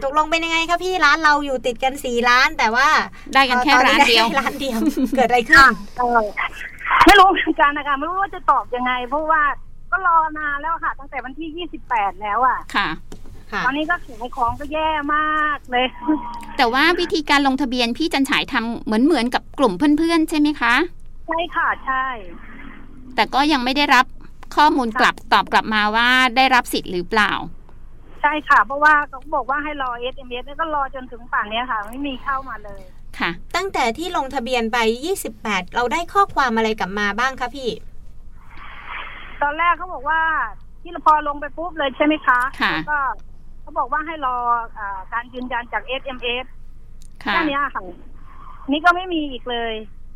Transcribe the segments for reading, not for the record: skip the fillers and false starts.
กลงเป็นยังไงคะพี่ร้านเราอยู่ติดกัน4 ร้านแต่ว่าได้กันแค่ร้านเดียวเกิดอะไรขึ้นไม่รู้เหมือนกันนะคะไม่รู้ว่าจะตอบยังไงเพราะว่าก็รอนานแล้วค่ะตั้งแต่วันที่28แล้วอ่ะค่ะตอนนี้ก็ขายของก็แย่มากเลยแต่ว่าวิธีการลงทะเบียนพี่จันฉายทำเหมือนกับกลุ่มเพื่อนๆใช่ไหมคะใช่ค่ะใช่แต่ก็ยังไม่ได้รับข้อมูลตอบกลับมาว่าได้รับสิทธิ์หรือเปล่าใช่ค่ะเพราะว่าเขาบอกว่าให้รอ SMS แล้วก็รอจนถึงป่านนี้ค่ะไม่มีเข้ามาเลยค่ะตั้งแต่ที่ลงทะเบียนไป28เราได้ข้อความอะไรกลับมาบ้างคะพี่ตอนแรกเขาบอกว่าที่พอลงไปปุ๊บเลยใช่ไหมคะแล้วก็เขาบอกว่าให้รอการยืนยันจาก SMS แค่นี้ค่ะนี่ก็ไม่มีอีกเลย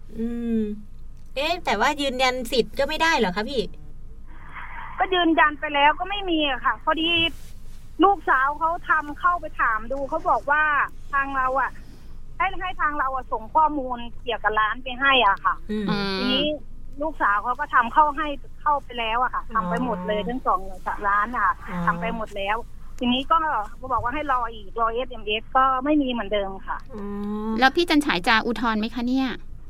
แต่ว่ายืนยันสิทธิ์ก็ไม่ได้เหรอคะพี่ก็ยืนยันไปแล้วก็ไม่มีค่ะพอดีลูกสาวเขาเข้าไปถามดูเขาบอกว่าทางเราให้ทางเราส่งข้อมูลเกี่ยวกับร้านไปให้ค่ะทีนี้ลูกสาวเขาก็ทำเข้าไปแล้วค่ะทำไปหมดเลยทั้ง2 ร้านทำไปหมดแล้วทีนี้ก็บอกว่าให้รออีกรอ SMS ก็ไม่มีเหมือนเดิมค่ะแล้วพี่จันฉายจะอุทธรณ์ไหมคะเนี่ย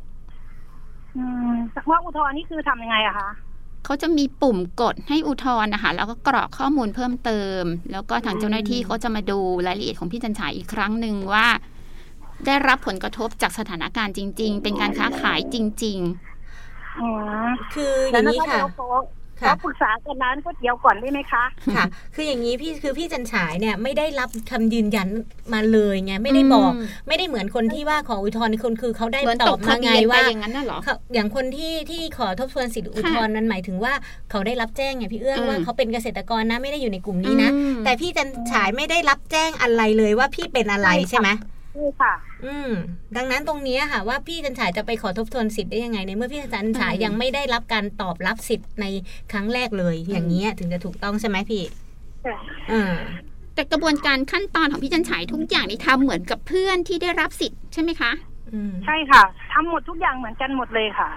ว่าอุทธรณ์นี่คือทำยังไงอะคะเขาจะมีปุ่มกดให้อุทธรณ์นะคะแล้วก็กรอกข้อมูลเพิ่มเติมแล้วก็ทางเจ้าหน้าที่เขาจะมาดูรายละเอียดของพี่จันฉายอีกครั้งหนึ่งว่าได้รับผลกระทบจากสถานการณ์จริงๆเป็นการค้าขายจริงๆคืออย่างนี้ค่ะเราปรึกษากันร้านก๋วยเตี๋ยวก่อนได้ไหมคะค่ะคืออย่างนี้พี่จันฉายเนี่ยไม่ได้รับคำยืนยันมาเลยไงไม่ได้บอกไม่ได้เหมือนคนที่ว่าขออุทธรณ์คนคือเขาได้ตอบมาไงว่าอย่างนั้นน่ะหรออย่างคนที่ขอทบทวนสิทธิอุทธรณ์นั้นหมายถึงว่าเขาได้รับแจ้งไงพี่เอื้องว่าเขาเป็นเกษตรกรนะไม่ได้อยู่ในกลุ่มนี้นะแต่พี่จันฉายไม่ได้รับแจ้งอะไรเลยว่าพี่เป็นอะไรใช่ไหมใช่ค่ะดังนั้นตรงนี้ค่ะว่าพี่จันฉายจะไปขอทบทวนสิทธิ์ได้ยังไงในเมื่อพี่จันฉายยังไม่ได้รับการตอบรับสิทธิ์ในครั้งแรกเลยอย่างนี้ถึงจะถูกต้องใช่ไหมพี่แต่กระบวนการขั้นตอนของพี่จันฉายทุกอย่างนี่ทำเหมือนกับเพื่อนที่ได้รับสิทธิ์ใช่ไหมคะใช่ค่ะทำหมดทุกอย่างเหมือนกันหมดเลยค่ะ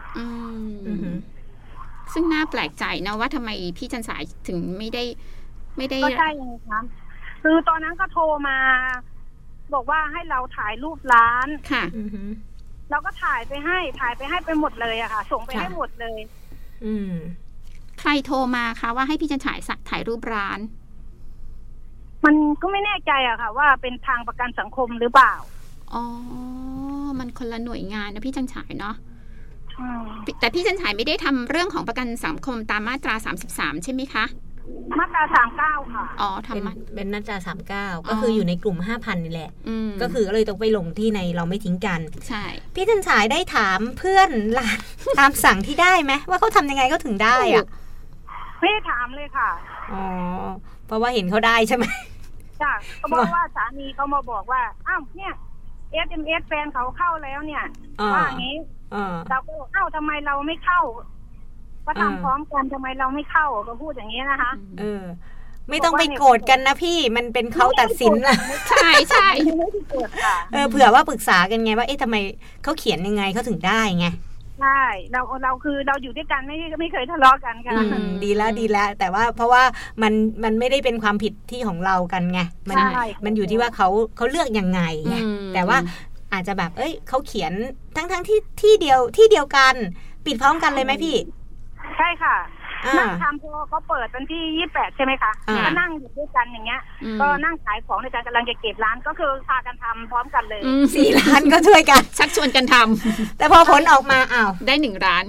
ซึ่งน่าแปลกใจนะว่าทำไมพี่จันฉายถึงไม่ได้ก็ใช่ไงคะคือตอนนั้นก็โทรมาบอกว่าให้เราถ่ายรูปร้านค่ะเราก็ถ่ายไปให้ไปหมดเลยอะค่ะส่งไปให้หมดเลยใครโทรมาคะว่าให้พี่จันฉายถ่ายรูปร้านมันก็ไม่แน่ใจอะค่ะว่าเป็นทางประกันสังคมหรือเปล่าอ๋อมันคนละหน่วยงานนะพี่จันฉายเนาะแต่พี่จันฉายไม่ได้ทำเรื่องของประกันสังคมตามมาตรา33ใช่ไหมคะมาตรา39ค่ะอ๋อทำเป็นมาตรา39ก็คืออยู่ในกลุ่ม 5,000 นี่แหละก็คือเลยต้องไปลงที่ในเราไม่ทิ้งกันใช่พี่จันฉายได้ถามเพื่อนร้านตามสั่งที่ได้ไหมว่าเขาทำยังไงก็ถึงได้อ่ะไม่ได้ถามเลยค่ะอ๋อเพราะว่าเห็นเขาได้ใช่ไหมจ้ะเขาบอกว่าสามีเขามาบอกว่าอ้าวเนี่ย SMS แฟนเขาเข้าแล้วเนี่ยว่าอย่างนี้เราก็อ้าวทำไมเราไม่เข้าก็ทำพร้อมกันทำไมเราไม่เข้าก็พูดอย่างนี้นะคะไม่ต้องไปโกรธกันนะพี่มันเป็นเขาตัดสินนะใช่ใช่เผื่อว่าปรึกษากันไงว่าทำไมเขาเขียนยังไงเขาถึงได้ไงใช่เราคือเราอยู่ด้วยกันไม่เคยทะเลาะกันค่ะดีแล้วแต่ว่าเพราะว่ามันไม่ได้เป็นความผิดที่ของเรากันไงมันอยู่ที่ว่าเขาเลือกยังไงไงแต่ว่าอาจจะแบบเขาเขียนทั้งที่เดียวกันปิดพร้อมกันเลยไหมพี่ใช่ค่ะนั่งทำพอเขาเปิดวันที่28ใช่ไหมคะก็นั่งอยู่ด้วยกันอย่างเงี้ยก็นั่งขายของในการกำลังจะเก็บร้านก็คือพากันทำพร้อมกันเลย 4 ร้านก็ช่วยกันชักชวนกันทำแต่พอผลออกมาอ้าวได้1 ร้าน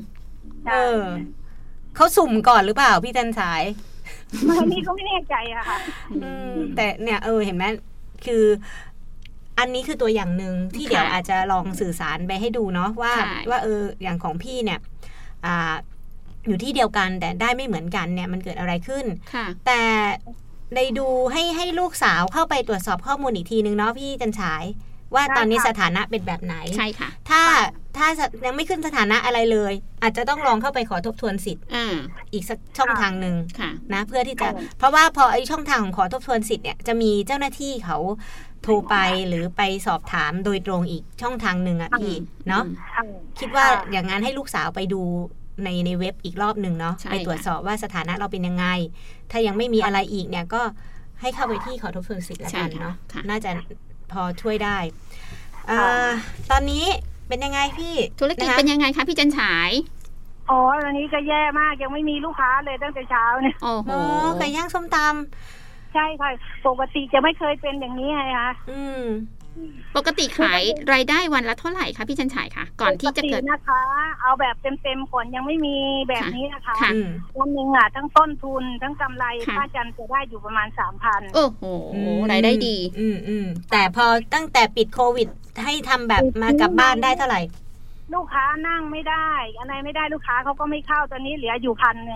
เขาสุ่มก่อนหรือเปล่าพี่จันฉายนี่ก็ไม่แน่ใจอะค่ะแต่เนี่ยเห็นไหมคืออันนี้คือตัวอย่างหนึ่งที่เดี๋ยวอาจจะลองสื่อสารไปให้ดูเนาะว่าอย่างของพี่เนี่ยอยู่ที่เดียวกันแต่ได้ไม่เหมือนกันเนี่ยมันเกิดอะไรขึ้นแต่ในดูให้ลูกสาวเข้าไปตรวจสอบข้อมูลอีกทีนึงเนาะพี่จันฉายว่าตอนนี้สถานะเป็นแบบไหนใช่ค่ะถ้ายังไม่ขึ้นสถานะอะไรเลยอาจจะต้องลองเข้าไปขอทบทวนสิทธิ์อีกสักช่องทางนึงนะเพื่อที่จะเพราะว่าพอไอ้ช่องทางของขอทบทวนสิทธิ์เนี่ยจะมีเจ้าหน้าที่เขาโทรไปหรือไปสอบถามโดยตรงอีกช่องทางนึงอ่ะพี่เนาะคิดว่าอย่างนั้นให้ลูกสาวไปดูในเว็บอีกรอบหนึ่งเนาะไปตรวจสอบว่าสถานะเราเป็นยังไงถ้ายังไม่มีอะไรอีกเนี่ยก็ให้เข้าไปที่ขอทบทวนสิทธิ์แล้วกันเนาะค่ะน่าจะพอช่วยได้ตอนนี้เป็นยังไงพี่ธุรกิจเป็นยังไงคะพี่จันฉายอ๋อตอนนี้ก็แย่มากยังไม่มีลูกค้าเลยตั้งแต่เช้าเนี่ยโอ้โหไก่ย่างส้มตใช่ค่ะปกติจะไม่เคยเป็นอย่างนี้ไงคะำปกติขายรายได้วันละเท่าไหร่คะพี่จันฉายคะก่อนที่จะเกิดปตินะคะ เอาแบบเต็มๆก่อนยังไม่มีแบบนี้นะคะค่ะวันหนึ่งทั้งต้นทุนทั้งกำไรป้าจันจะได้อยู่ประมาณ 3,000 โอ้โหรายได้ดีแต่พอตั้งแต่ปิดโควิดให้ทำแบบมากลับบ้านได้เท่าไหร่ลูกค้านั่งไม่ได้อะไรไม่ได้ลูกค้าเขาก็ไม่เข้าตอนนี้เหลืออยู่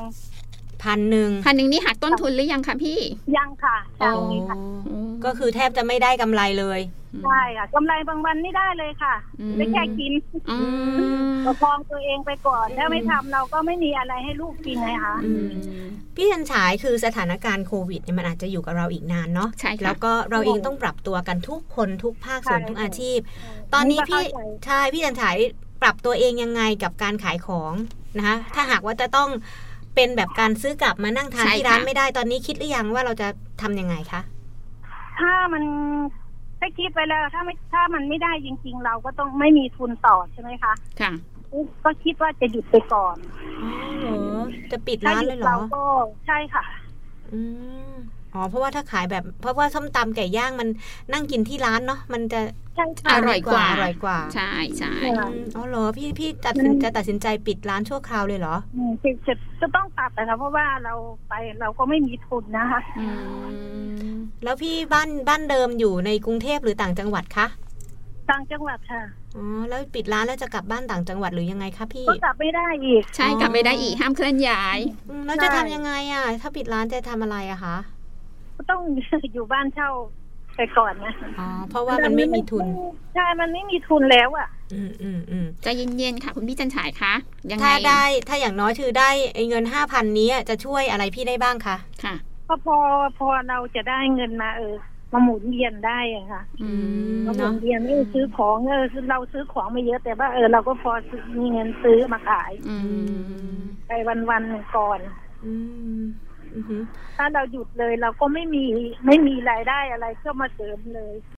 1,000 1,000นี่หักต้นทุนหรือยังคะพี่ยังค่ะยังมีค่ะก็คือแทบจะไม่ได้กำไรเลยใช่ค่ะกำไรบางวันไม่ได้เลยค่ะไม่แค่กินประคองตัวเองไปก่อนถ้าไม่ทำเราก็ไม่มีอะไรให้ลูกกินเลยค่ะพี่จันฉายคือสถานการณ์โควิดเนี่ยมันอาจจะอยู่กับเราอีกนานเนาะใช่ค่ะแล้วก็เราเองต้องปรับตัวกันทุกคนทุกภาคส่วนทุกอาชีพ ตอนนี้พี่จันฉายปรับตัวเองยังไงกับการขายของนะคะถ้าหากว่าจะต้องเป็นแบบการซื้อกลับมานั่งทานที่ร้านไม่ได้ตอนนี้คิดหรือยังว่าเราจะทำยังไงคะถ้าคิดไปแล้วถ้ามันไม่ได้จริงๆเราก็ต้องไม่มีทุนต่อใช่ไหมคะค่ะก็คิดว่าจะหยุดไปก่อนจะปิดร้านเลยเหรอเราก็ใช่ค่ะเพราะว่าถ้าขายแบบเพราะว่าส้มตำไก่ย่างมันนั่งกินที่ร้านเนาะมันจะอร่อยกว่าใช่เหรอพี่จะตัดสินใจปิดร้านชั่วคราวเลยเหรอจะต้องตัดนะคะเพราะว่าเราก็ไม่มีทุนนะคะแล้วพี่บ้านเดิมอยู่ในกรุงเทพหรือต่างจังหวัดคะต่างจังหวัดค่ะแล้วปิดร้านแล้วจะกลับบ้านต่างจังหวัดหรือยังไงคะพี่ก็กลับไม่ได้อีกใช่กลับไม่ได้อีกห้ามเคลื่อนย้ายแล้วจะทำยังไงอ่ะถ้าปิดร้านจะทำอะไรอะคะก็ต้องอยู่บ้านเช่าไปก่อนนะเพราะว่ามันไม่มีทุนใช่มันไม่มีทุนแล้วอ่ะใจเย็นๆค่ะคุณพี่จันฉายคะยังไงถ้าอย่างน้อยคือได้เงิน 5,000 นี้จะช่วยอะไรพี่ได้บ้างคะค่ะก็พอเราจะได้เงินมามาหมุนเวียนได้อะค่ะมาหมุนเวียนซื้อของเราซื้อของไม่เยอะแต่ว่าเราก็พอมีเงินซื้อมาขายไปวันๆก่อนถ้าเราหยุดเลยเราก็ไม่มีรายได้อะไรเข้ามาเสริมเลย